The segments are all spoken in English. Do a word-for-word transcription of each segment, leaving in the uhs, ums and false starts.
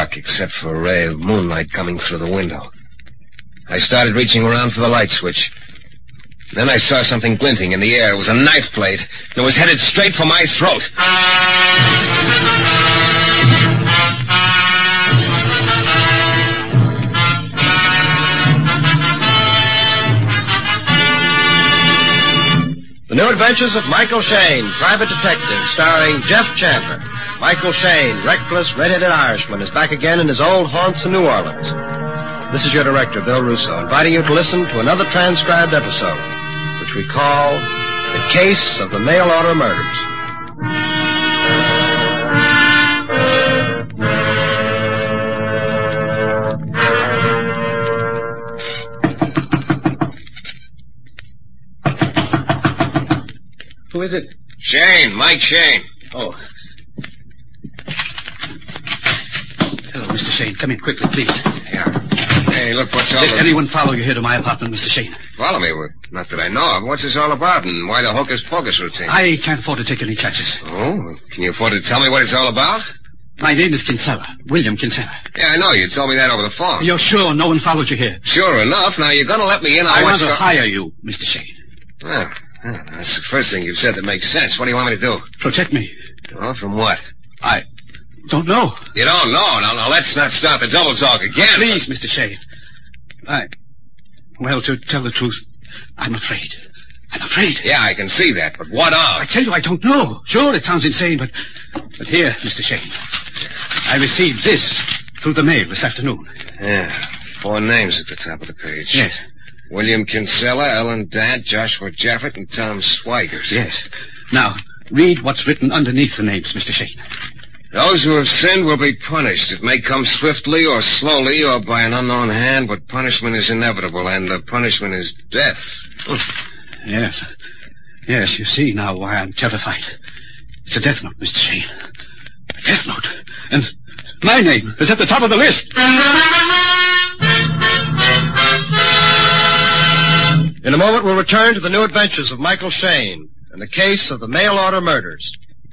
dark except for a ray of moonlight coming through the window. I started reaching around for the light switch. Then I saw something glinting in the air. It was a knife blade, and it was headed straight for my throat. The New Adventures of Michael Shayne, Private Detective, starring Jeff Chandler. Michael Shayne, reckless, red-headed Irishman, is back again in his old haunts in New Orleans. This is your director, Bill Russo, inviting you to listen to another transcribed episode, which we call The Case of the Mail Order Murders. Who is it? Shayne, Mike Shayne. Oh. Hello, Mister Shayne. Come in quickly, please. Yeah. Hey, look, what's all... Did the... anyone follow you here to my apartment, Mister Shayne? Follow me? Well, not that I know of. What's this all about, and why the hocus-pocus routine? I can't afford to take any chances. Oh? Can you afford to tell me what it's all about? My name is Kinsella. William Kinsella. Yeah, I know. You told me that over the phone. You're sure no one followed you here? Sure enough. Now, you're going to let me in on I what's want to go- hire you, Mister Shayne. Oh. Yeah, that's the first thing you've said that makes sense. What do you want me to do? Protect me. Well, from what? I don't know. You don't know? Now, now, let's not start the double talk again. Please, Mister Shayne. I... Well, to tell the truth, I'm afraid. I'm afraid. Yeah, I can see that, but what of? I tell you, I don't know. Sure, it sounds insane, but... But here, Mister Shayne, I received this through the mail this afternoon. Yeah, four names at the top of the page. Yes. William Kinsella, Ellen Dant, Joshua Jaffet, and Tom Swigert. Yes. Now, read what's written underneath the names, Mister Shayne. Those who have sinned will be punished. It may come swiftly or slowly or by an unknown hand, but punishment is inevitable, and the punishment is death. Yes. Yes, you see now why I'm terrified. It's a death note, Mister Shayne. A death note. And my name is at the top of the list. In a moment, we'll return to the New Adventures of Michael Shayne and the case of the mail order murders.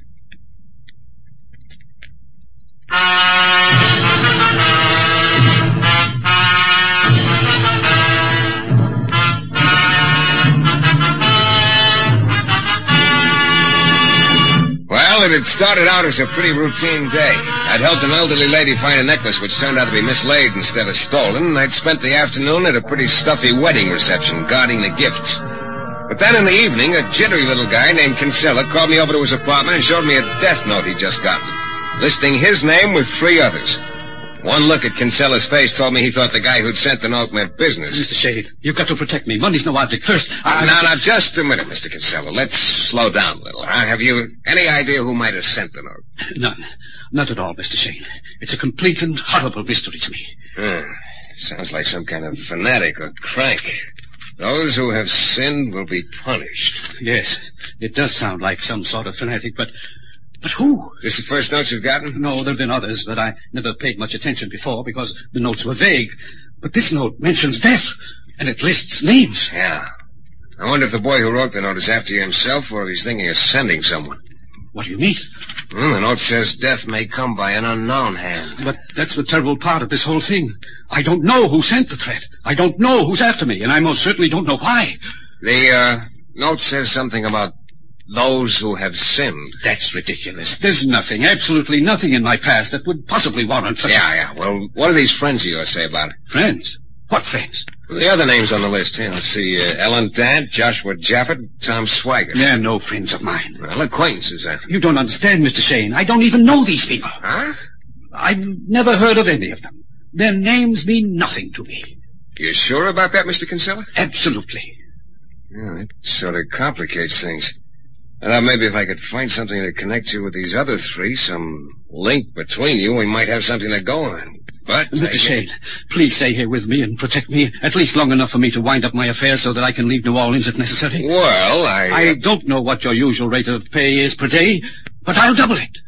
Well, it had started out as a pretty routine day. I'd helped an elderly lady find a necklace which turned out to be mislaid instead of stolen, and I'd spent the afternoon at a pretty stuffy wedding reception guarding the gifts. But then in the evening, a jittery little guy named Kinsella called me over to his apartment and showed me a death note he'd just gotten, listing his name with three others. One look at Kinsella's face told me he thought the guy who'd sent the note meant business. Mister Shayne, you've got to protect me. Money's no object. First, I... Now, now, just a minute, Mister Kinsella. Let's slow down a little, huh? Have you any idea who might have sent the note? None. Not at all, Mister Shayne. It's a complete and horrible mystery to me. Hmm. Sounds like some kind of fanatic or crank. Those who have sinned will be punished. Yes, it does sound like some sort of fanatic, but... But who? This the first notes you've gotten? No, there have been others, but I never paid much attention before because the notes were vague. But this note mentions death, and it lists names. Yeah. I wonder if the boy who wrote the note is after you himself or if he's thinking of sending someone. What do you mean? Well, the note says death may come by an unknown hand. But that's the terrible part of this whole thing. I don't know who sent the threat. I don't know who's after me, and I most certainly don't know why. The, uh, note says something about those who have sinned. That's ridiculous. There's nothing, absolutely nothing in my past that would possibly warrant such... Yeah, yeah. Well, what do these friends of yours say about it? Friends? What friends? Well, the other names on the list here. Let's see. Uh, Ellen Dant, Joshua Jaffet, Tom Swigert. They're no friends of mine. Well, acquaintances, then. You don't understand, Mister Shayne. I don't even know these people. Huh? I've never heard of any of them. Their names mean nothing to me. You sure about that, Mister Kinsella? Absolutely. Yeah, it sort of complicates things. I thought maybe if I could find something to connect you with these other three, some link between you, we might have something to go on. But... Mister Shayne, please stay here with me and protect me, at least long enough for me to wind up my affairs so that I can leave New Orleans if necessary. Well, I... I don't know what your usual rate of pay is per day, but I'll double it.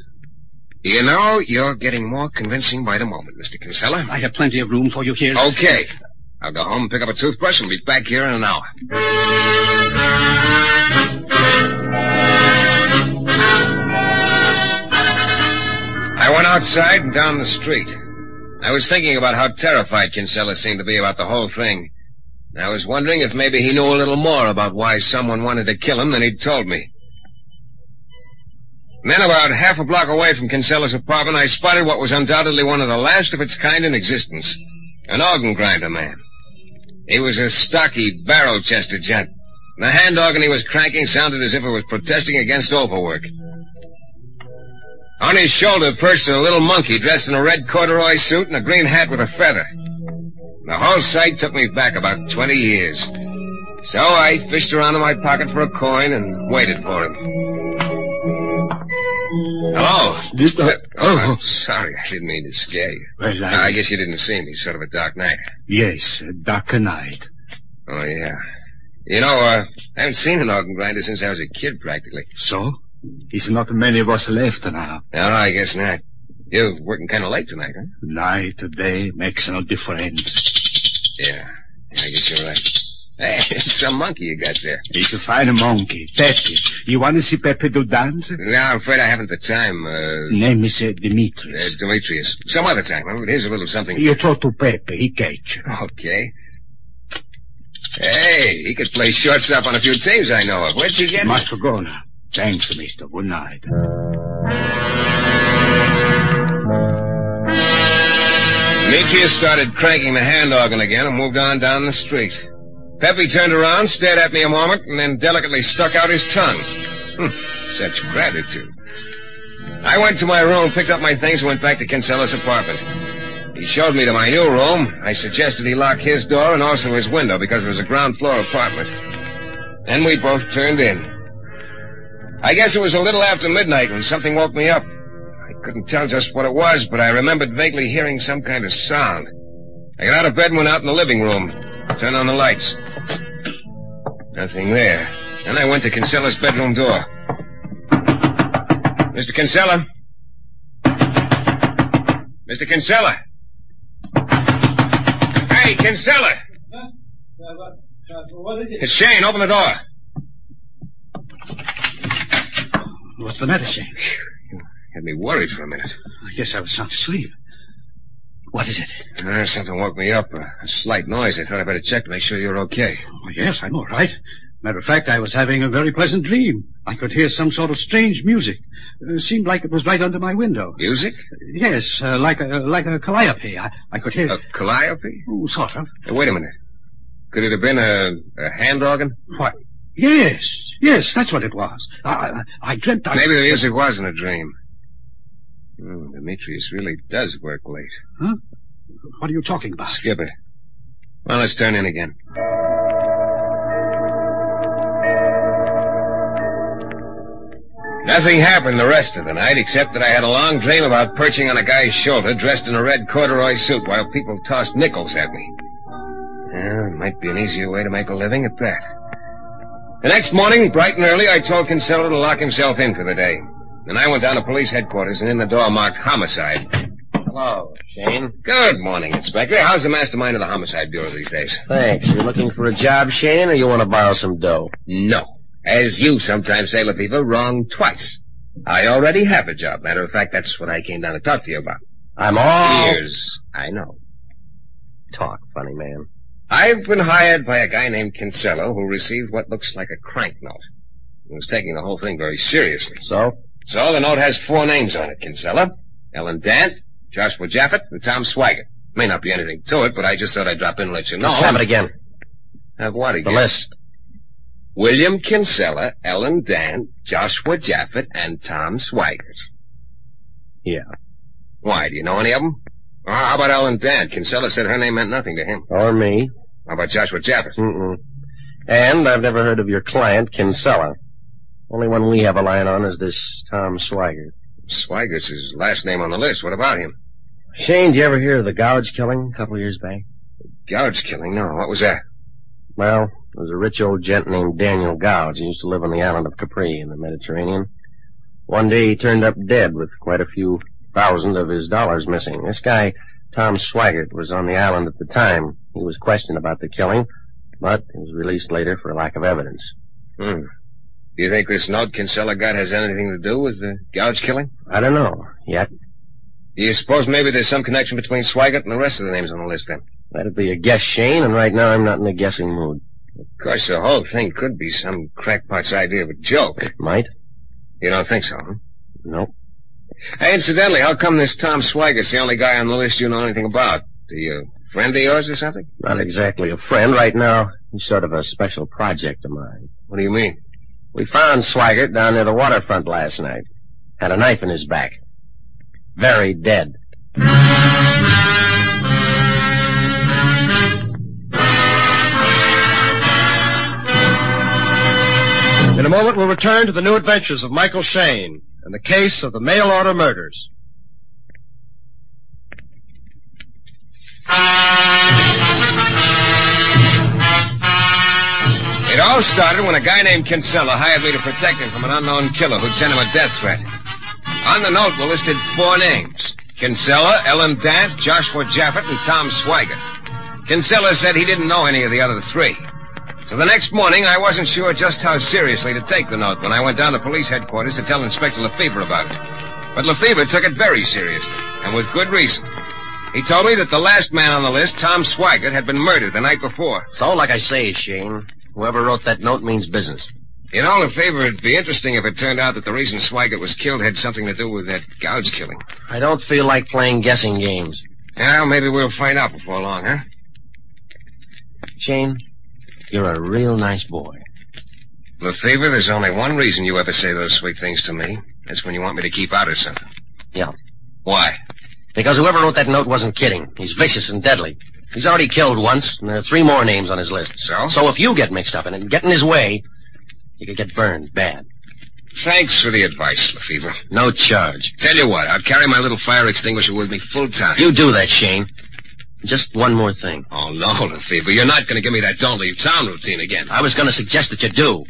You know, you're getting more convincing by the moment, Mister Kinsella. I have plenty of room for you here. Okay. I'll go home and pick up a toothbrush and be back here in an hour. I went outside and down the street. I was thinking about how terrified Kinsella seemed to be about the whole thing. I was wondering if maybe he knew a little more about why someone wanted to kill him than he'd told me. And then about half a block away from Kinsella's apartment, I spotted what was undoubtedly one of the last of its kind in existence. An organ grinder man. He was a stocky, barrel-chested gent. The hand organ he was cranking sounded as if it was protesting against overwork. On his shoulder perched a little monkey dressed in a red corduroy suit and a green hat with a feather. The whole sight took me back about twenty years. So I fished around in my pocket for a coin and waited for him. Hello? Mister Uh, oh, I'm sorry. I didn't mean to scare you. Well, I... I guess you didn't see me. Sort of a dark night. Yes, a dark night. Oh, yeah. You know, uh, I haven't seen an organ grinder since I was a kid, practically. So? There's not many of us left now. No, I guess not. You're working kind of late tonight, huh? Night or day makes no difference. Yeah, I guess you're right. Hey, it's some monkey you got there. He's a fine monkey. Pepe. You want to see Pepe do dance? No, I'm afraid I haven't the time. Uh, Name is uh, uh, Demetrius. Demetrius. Some other time. Huh? Here's a little something. You talk to Pepe. He catch you. Okay. Hey, he could play shortstop on a few teams I know of. Where'd you get him? Must go now. Thanks, mister. Good night. Demetrius started cranking the hand organ again and moved on down the street. Pepe turned around, stared at me a moment, and then delicately stuck out his tongue. Hm, such gratitude. I went to my room, picked up my things, and went back to Kinsella's apartment. He showed me to my new room. I suggested he lock his door and also his window because it was a ground floor apartment. Then we both turned in. I guess it was a little after midnight when something woke me up. I couldn't tell just what it was, but I remembered vaguely hearing some kind of sound. I got out of bed and went out in the living room. Turned on the lights. Nothing there. Then I went to Kinsella's bedroom door. Mister Kinsella? Mister Kinsella? Hey, Kinsella! Huh? Uh, what, uh, what is it? It's Shane. Open the door. What's the matter, Shane? You had me worried for a minute. I guess I was sound asleep. What is it? Uh, something woke me up. Uh, a slight noise. I thought I'd better check to make sure you're okay. Oh, yes, I'm all right. Matter of fact, I was having a very pleasant dream. I could hear some sort of strange music. It seemed like it was right under my window. Music? Yes, uh, like a like a calliope. I, I could hear... A calliope? Oh, sort of. Uh, wait a minute. Could it have been a, a hand organ? Why, yes, yes, that's what it was. I, I, I dreamt I... Maybe the music wasn't a dream. Hmm, Demetrius really does work late. Huh? What are you talking about? Skip it. Well, let's turn in again. Nothing happened the rest of the night, except that I had a long dream about perching on a guy's shoulder dressed in a red corduroy suit while people tossed nickels at me. Yeah, might be an easier way to make a living at that. The next morning, bright and early, I told Kinsella to lock himself in for the day. Then I went down to police headquarters and in the door marked homicide. Hello, Shane. Good morning, Inspector. How's the mastermind of the Homicide Bureau these days? Thanks. You looking for a job, Shane, or you want to borrow some dough? No. As you sometimes say, LaPiva, wrong twice. I already have a job. Matter of fact, that's what I came down to talk to you about. I'm all... Ears. I know. Talk, funny man. I've been hired by a guy named Kinsella who received what looks like a crank note. He was taking the whole thing very seriously. So? So the note has four names on it, Kinsella. Ellen Dant, Joshua Jaffet, and Tom Swigert. May not be anything to it, but I just thought I'd drop in and let you know. Let's have it again. Have what again? The list. William Kinsella, Ellen Dant, Joshua Jaffet, and Tom Swigert. Yeah. Why, do you know any of them? Oh, how about Ellen Dant? Kinsella said her name meant nothing to him. Or me. How about Joshua Jaffet? Mm-mm. And I've never heard of your client, Kinsella. Only one we have a line on is this Tom Swigert. Swigert's his last name on the list. What about him? Shane, did you ever hear of the Gouge killing a couple of years back? Gouge killing? No. What was that? Well, there was a rich old gent named Daniel Gouge. He used to live on the island of Capri in the Mediterranean. One day he turned up dead with quite a few thousand of his dollars missing. This guy, Tom Swigert, was on the island at the time. He was questioned about the killing, but he was released later for lack of evidence. Hmm. Do you think this note Kinsella got has anything to do with the Gouge killing? I don't know, yet. Do you suppose maybe there's some connection between Swigert and the rest of the names on the list, then? That'd be a guess, Shane, and right now I'm not in a guessing mood. Of course, the whole thing could be some crackpot's idea of a joke. It might. You don't think so, huh? Nope. Hey, incidentally, how come this Tom Swigert's the only guy on the list you know anything about? Do you... friend of yours or something? Not exactly a friend. Right now, he's sort of a special project of mine. What do you mean? We found Swigert down near the waterfront last night. Had a knife in his back. Very dead. In a moment, we'll return to the new adventures of Michael Shayne and the case of the mail-order murders. It all started when a guy named Kinsella hired me to protect him from an unknown killer who'd sent him a death threat. On the note were listed four names: Kinsella, Ellen Dant, Joshua Jaffet, and Tom Swigert. Kinsella said he didn't know any of the other three. So the next morning, I wasn't sure just how seriously to take the note when I went down to police headquarters to tell Inspector Lefebvre about it. But Lefebvre took it very seriously, and with good reason. He told me that the last man on the list, Tom Swigert, had been murdered the night before. So, like I say, Shane, whoever wrote that note means business. You know, Lefebvre, it'd be interesting if it turned out that the reason Swigert was killed had something to do with that Gouge killing. I don't feel like playing guessing games. Well, maybe we'll find out before long, huh? Shane, you're a real nice boy. Lefebvre, there's only one reason you ever say those sweet things to me. That's when you want me to keep out of something. Yeah. Why? Because whoever wrote that note wasn't kidding. He's vicious and deadly. He's already killed once, and there are three more names on his list. So? So if you get mixed up in it and get in his way, you could get burned bad. Thanks for the advice, Lefebvre. No charge. Tell you what, I'll carry my little fire extinguisher with me full time. You do that, Shane. Just one more thing. Oh, no, Lefebvre. You're not going to give me that don't leave town routine again. I was going to suggest that you do.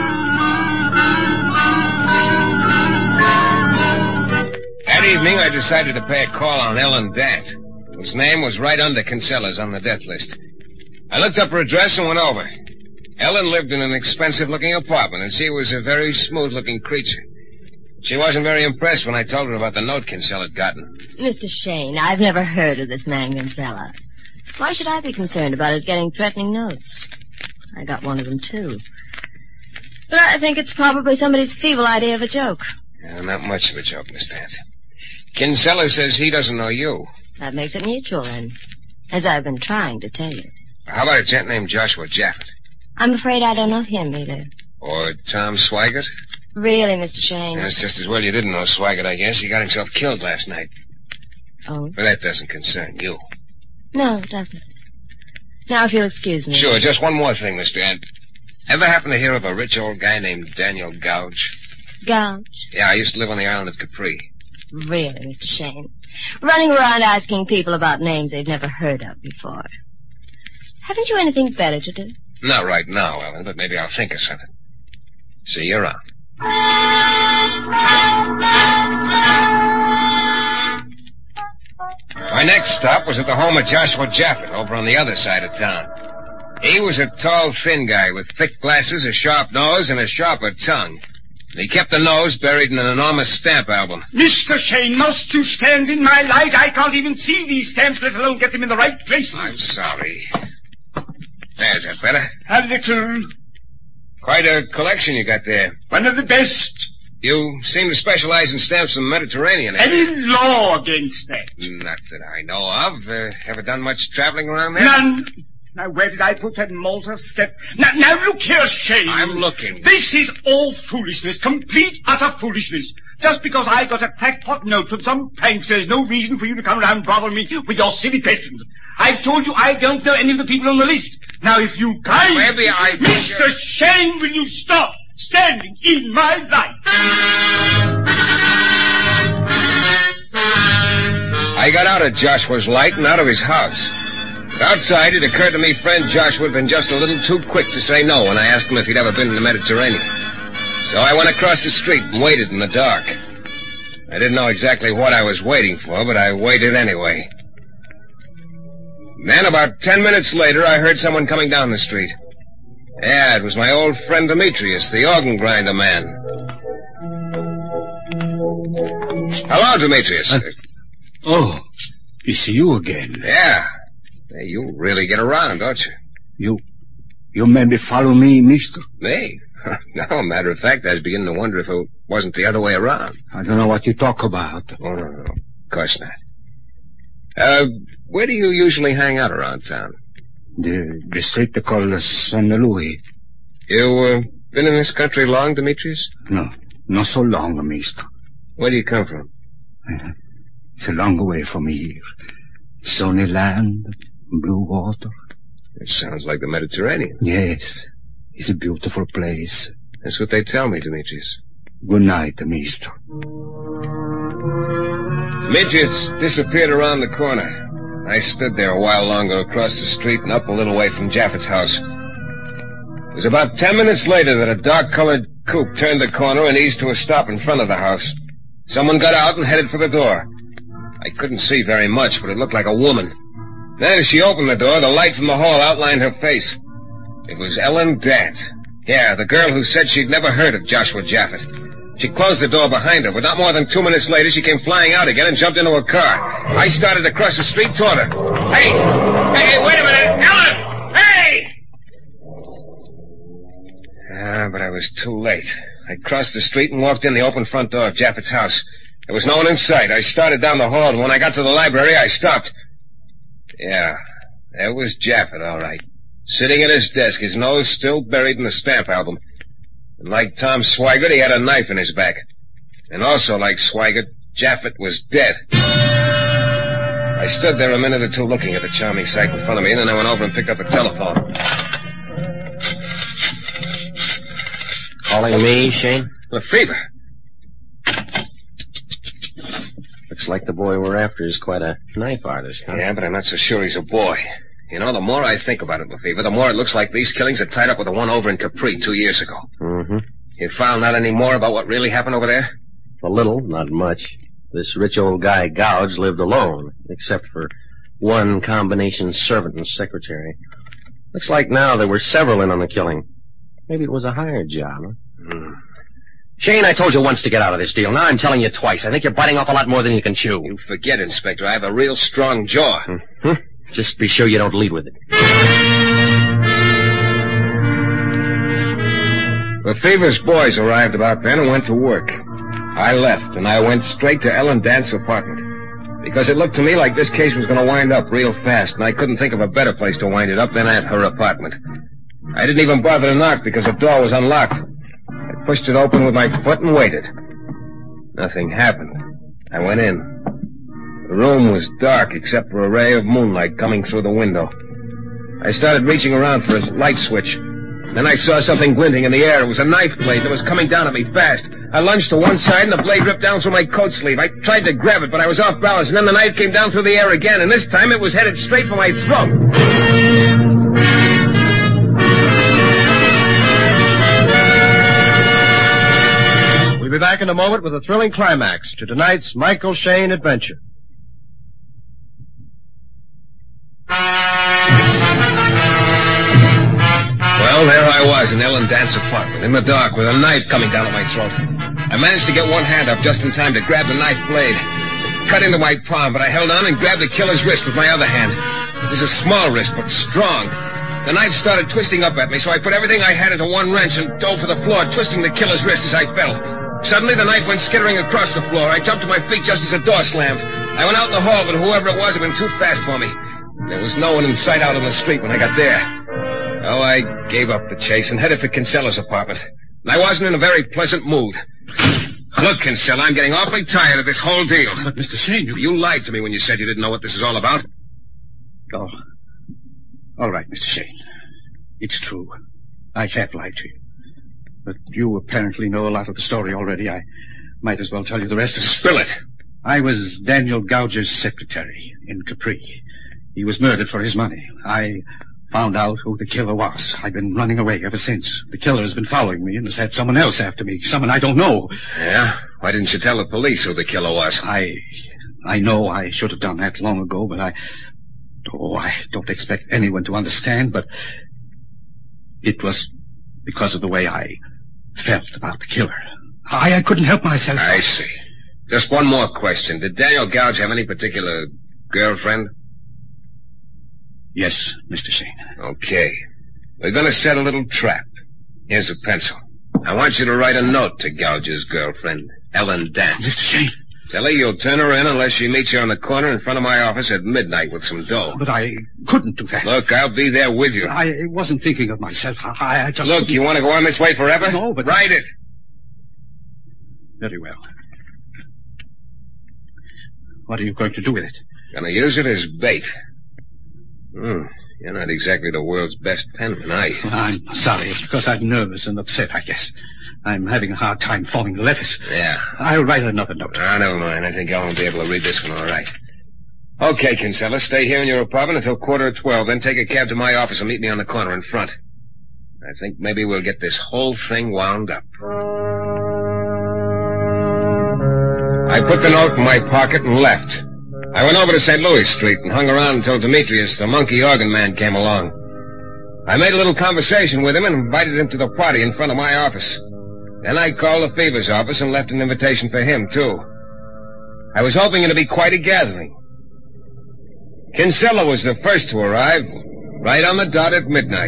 That evening, I decided to pay a call on Ellen Dant, whose name was right under Kinsella's on the death list. I looked up her address and went over. Ellen lived in an expensive-looking apartment, and she was a very smooth-looking creature. She wasn't very impressed when I told her about the note Kinsella had gotten. Mister Shayne, I've never heard of this man Kinsella. Why should I be concerned about his getting threatening notes? I got one of them, too. But I think it's probably somebody's feeble idea of a joke. Yeah, not much of a joke, Miss Dant. Kinsella says he doesn't know you. That makes it mutual, then, as I've been trying to tell you. How about a gent named Joshua Jaffet? I'm afraid I don't know him either. Or Tom Swigert? Really, Mister Shayne? That's just as well you didn't know Swigert, I guess. He got himself killed last night. Oh? But that doesn't concern you. No, it doesn't. Now, if you'll excuse me. Sure, just one more thing, Miss Dant. Ever happen to hear of a rich old guy named Daniel Gouge? Gouge? Yeah, I used to live on the island of Capri. Really, Mister Shayne? Running around asking people about names they've never heard of before. Haven't you anything better to do? Not right now, Ellen, but maybe I'll think of something. See you around. My next stop was at the home of Joshua Jaffet, over on the other side of town. He was a tall, thin guy with thick glasses, a sharp nose, and a sharper tongue. And he kept the nose buried in an enormous stamp album. Mister Shayne, must you stand in my light? I can't even see these stamps, let alone get them in the right place. I'm sorry. There's that better. A little. Quite a collection you got there. One of the best. You seem to specialize in stamps from the Mediterranean. Any law against that? Not that I know of. Uh, ever done much traveling around there? None. Now, where did I put that Malta step? Now, now look here, Shayne. I'm looking. This is all foolishness, complete, utter foolishness. Just because I got a crackpot note from some pranks, there's no reason for you to come around bothering me with your silly questions. I've told you I don't know any of the people on the list. Now, if you guys... Maybe I... Mister Shayne, will you stop standing in my light? I got out of Joshua's light and out of his house. But outside, it occurred to me friend Joshua had been just a little too quick to say no when I asked him if he'd ever been in the Mediterranean. So I went across the street and waited in the dark. I didn't know exactly what I was waiting for, but I waited anyway. Then, about ten minutes later, I heard someone coming down the street. Yeah, it was my old friend Demetrius, the organ grinder man. Hello, Demetrius. Uh, Oh, we see you again. Yeah. Hey, you really get around, don't you? You, you maybe follow me, mister? Me? No, matter of fact, I was beginning to wonder if it wasn't the other way around. I don't know what you talk about. Oh, no, no, no. Of course not. Uh, where do you usually hang out around town? The, the street they call Saint Louis. You, uh, been in this country long, Demetrius? No, not so long, mister. Where do you come from? Uh, it's a long way from here. Sunny land, blue water. It sounds like the Mediterranean. Yes, it's a beautiful place. That's what they tell me, Demetrius. Good night, mister. Demetrius disappeared around the corner. I stood there a while longer across the street and up a little way from Jaffett's house. It was about ten minutes later that a dark-colored coupe turned the corner and eased to a stop in front of the house. Someone got out and headed for the door. I couldn't see very much, but it looked like a woman. Then as she opened the door, the light from the hall outlined her face. It was Ellen Dant. Yeah, the girl who said she'd never heard of Joshua Jaffett. She closed the door behind her, but not more than two minutes later, she came flying out again and jumped into a car. I started across the street toward her. Hey! Hey, hey, wait a minute! Ellen! Hey! Ah, but I was too late. I crossed the street and walked in the open front door of Jaffett's house. There was no one in sight. I started down the hall, and when I got to the library, I stopped. Yeah, there was Jaffett, all right. Sitting at his desk, his nose still buried in the stamp album. And like Tom Swigert, he had a knife in his back. And also like Swigert, Jaffett was dead. I stood there a minute or two looking at the charming sight in front of me, and then I went over and picked up the telephone. Calling me, Shane? Lefevre. Looks like the boy we're after is quite a knife artist, huh? Yeah, but I'm not so sure he's a boy. You know, the more I think about it, Lefevre, the more it looks like these killings are tied up with the one over in Capri two years ago. Mm-hmm. You found out any more about what really happened over there? A little, not much. This rich old guy, Gouge, lived alone, except for one combination servant and secretary. Looks like now there were several in on the killing. Maybe it was a hired job, huh? Hmm. Shane, I told you once to get out of this deal. Now I'm telling you twice. I think you're biting off a lot more than you can chew. You forget, Inspector. I have a real strong jaw. Mm-hmm. Just be sure you don't lead with it. Lefevre's boys arrived about then and went to work. I left, and I went straight to Ellen Dant's apartment. Because it looked to me like this case was going to wind up real fast, and I couldn't think of a better place to wind it up than at her apartment. I didn't even bother to knock because the door was unlocked. I pushed it open with my foot and waited. Nothing happened. I went in. The room was dark except for a ray of moonlight coming through the window. I started reaching around for a light switch. Then I saw something glinting in the air. It was a knife blade that was coming down at me fast. I lunged to one side and the blade ripped down through my coat sleeve. I tried to grab it, but I was off balance, and then the knife came down through the air again, and this time it was headed straight for my throat. We'll be back in a moment with a thrilling climax to tonight's Michael Shayne adventure. Well, there I was in Ellen Dant's apartment, in the dark, with a knife coming down at my throat. I managed to get one hand up just in time to grab the knife blade. It cut into my palm, but I held on and grabbed the killer's wrist with my other hand. It was a small wrist, but strong. The knife started twisting up at me, so I put everything I had into one wrench and dove for the floor, twisting the killer's wrist as I fell. Suddenly, the knife went skittering across the floor. I jumped to my feet just as the door slammed. I went out in the hall, but whoever it was had been too fast for me. There was no one in sight out on the street when I got there. Oh, I gave up the chase and headed for Kinsella's apartment. And I wasn't in a very pleasant mood. Look, Kinsella, I'm getting awfully tired of this whole deal. But, Mister Shayne, you... You lied to me when you said you didn't know what this is all about. Oh. All right, Mister Shayne. It's true. I have lied to you. But you apparently know a lot of the story already. I might as well tell you the rest of it. Spill it. I was Daniel Gouge's secretary in Capri. He was murdered for his money. I found out who the killer was. I've been running away ever since. The killer has been following me and has had someone else after me. Someone I don't know. Yeah? Why didn't you tell the police who the killer was? I... I know I should have done that long ago, but I... Oh, I don't expect anyone to understand, but... It was because of the way I felt about the killer. I, I couldn't help myself. I see. Just one more question. Did Daniel Gouge have any particular girlfriend? Yes, Mister Shane. Okay. We're going to set a little trap. Here's a pencil. I want you to write a note to Gouge's girlfriend, Ellen Dance. Mister Shane. Tell her you'll turn her in unless she meets you on the corner in front of my office at midnight with some dough. But I couldn't do that. Look, I'll be there with you. I wasn't thinking of myself. I, I just... Look, you want to go on this way forever? No, but... Write it. Very well. What are you going to do with it? Gonna use it as bait. Hmm. You're not exactly the world's best penman, are you? Well, I'm sorry. It's because I'm nervous and upset, I guess. I'm having a hard time forming the letters. Yeah. I'll write another note. Ah, never mind. I think I won't be able to read this one all right. Okay, Kinsella, stay here in your apartment until quarter of twelve, then take a cab to my office and meet me on the corner in front. I think maybe we'll get this whole thing wound up. I put the note in my pocket and left. I went over to Saint Louis Street and hung around until Demetrius, the monkey organ man, came along. I made a little conversation with him and invited him to the party in front of my office. Then I called the Fever's office and left an invitation for him, too. I was hoping it'd be quite a gathering. Kinsella was the first to arrive, right on the dot at midnight.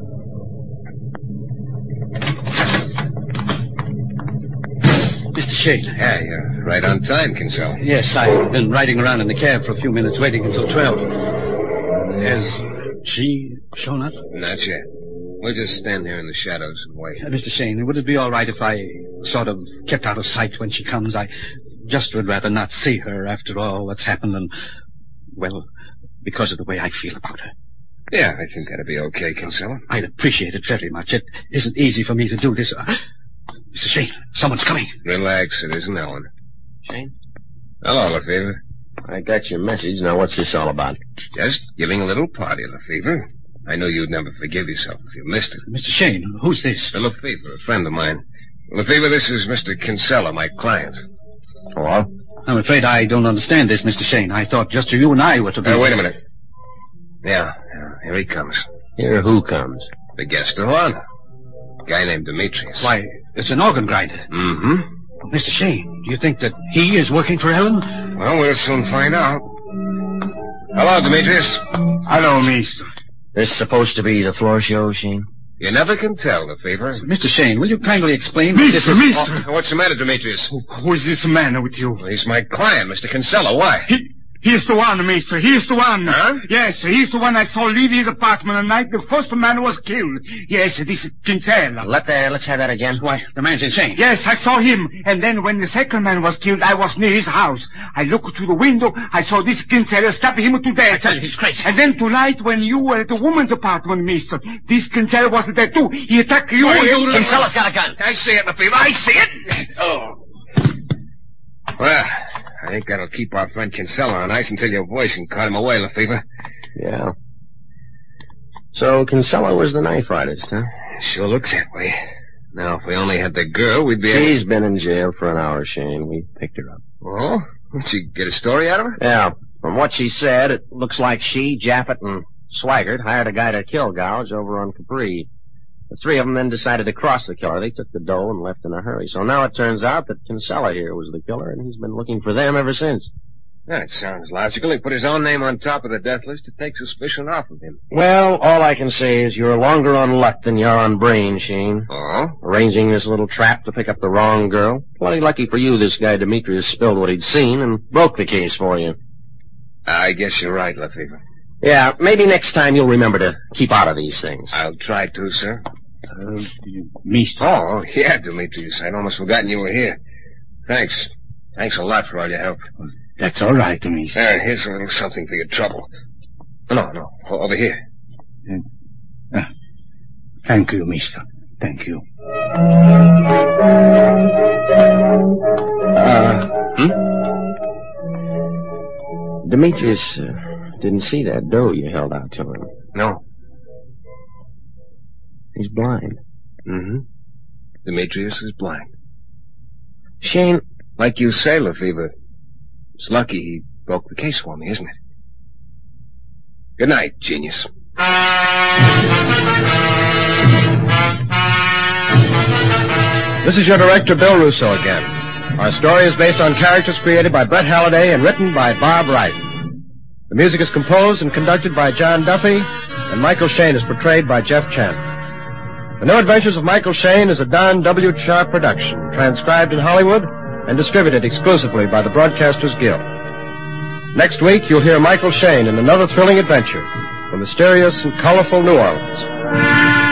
Mister Shane. Yeah, you're right on time, Kinsella. Yes, I've been riding around in the cab for a few minutes, waiting until twelve. Has she shown up? Not yet. We'll just stand here in the shadows and wait. Uh, Mister Shane, would it be all right if I sort of kept out of sight when she comes? I just would rather not see her after all what's happened and, well, because of the way I feel about her. Yeah, I think that'd be okay, Kinsella. I'd appreciate it very much. It isn't easy for me to do this. Uh, Mister Shane, someone's coming. Relax, it isn't Ellen. Shane? Hello, Lefevre. I got your message. Now, what's this all about? Just giving a little party, Lefevre. I knew you'd never forgive yourself if you missed it. Mister Shane, who's this? Uh, Lefevre, a friend of mine. Lefevre, this is Mister Kinsella, my client. Hello? I'm afraid I don't understand this, Mister Shane. I thought just you and I were to be... Uh, wait a minute. Yeah, yeah, here he comes. Here who comes? The guest of honor. Guy named Demetrius. Why, it's an organ grinder. Mm-hmm. Mister Shane, do you think that he is working for Ellen? Well, we'll soon find out. Hello, Demetrius. Hello, mister. This supposed to be the floor show, Shane? You never can tell, Lefevre. Mister Shane, will you kindly explain what Mister, this is... mister. Oh, what's the matter, Demetrius? Who, who is this man with you? Well, he's my client, Mister Kinsella. Why? He, he's the one, mister. He's the one. Huh? Yes, he's the one I saw leave his apartment the night the first man was killed. Yes, this is Kinsella. Let the, let's have that again. Why, the man's insane. Yes, I saw him. And then when the second man was killed, I was near his house. I looked through the window. I saw this Kinsella stab him to death. I tell you, he's crazy. And then tonight, when you were at the woman's apartment, mister, this Kinsella was there too. He attacked you. Why, you- Kinsella's got a gun. I see it, Lefevre. I see it. Oh. Well, I think that'll keep our friend Kinsella on ice until your voice can cut him away, Lefevre. Yeah. So Kinsella was the knife artist, huh? Sure looks that way. Now, if we only had the girl, we'd be able... She's been in jail for an hour, Shane. We picked her up. Oh? Did you get a story out of her? Yeah. From what she said, it looks like she, Jaffet, and Swaggart hired a guy to kill Gouge over on Capri. The three of them then decided to cross the killer. They took the dough and left in a hurry. So now it turns out that Kinsella here was the killer, and he's been looking for them ever since. That sounds logical. He put his own name on top of the death list to take suspicion off of him. Well, all I can say is you're longer on luck than you're on brain, Shane. Oh? Arranging this little trap to pick up the wrong girl. Plenty lucky for you this guy Demetrius spilled what he'd seen and broke the case for you. I guess you're right, Lefevre. Yeah, maybe next time you'll remember to keep out of these things. I'll try to, sir. Uh, mister. Oh, yeah, Demetrius. I'd almost forgotten you were here. Thanks. Thanks a lot for all your help. That's all right, mister. There, here's a little something for your trouble. No, no, o- over here. Uh, thank you, mister. Thank you. Uh, hmm? Demetrius uh, didn't see that dough you held out to him. No. He's blind. Mm-hmm. Demetrius is blind. Shane... Like you say, Lefevre, it's lucky he broke the case for me, isn't it? Good night, genius. This is your director, Bill Russo, again. Our story is based on characters created by Brett Halliday and written by Bob Wright. The music is composed and conducted by John Duffy, and Michael Shayne is portrayed by Jeff Chandler. The New Adventures of Michael Shayne is a Don W. Sharp production, transcribed in Hollywood and distributed exclusively by the Broadcasters Guild. Next week, you'll hear Michael Shayne in another thrilling adventure from mysterious and colorful New Orleans.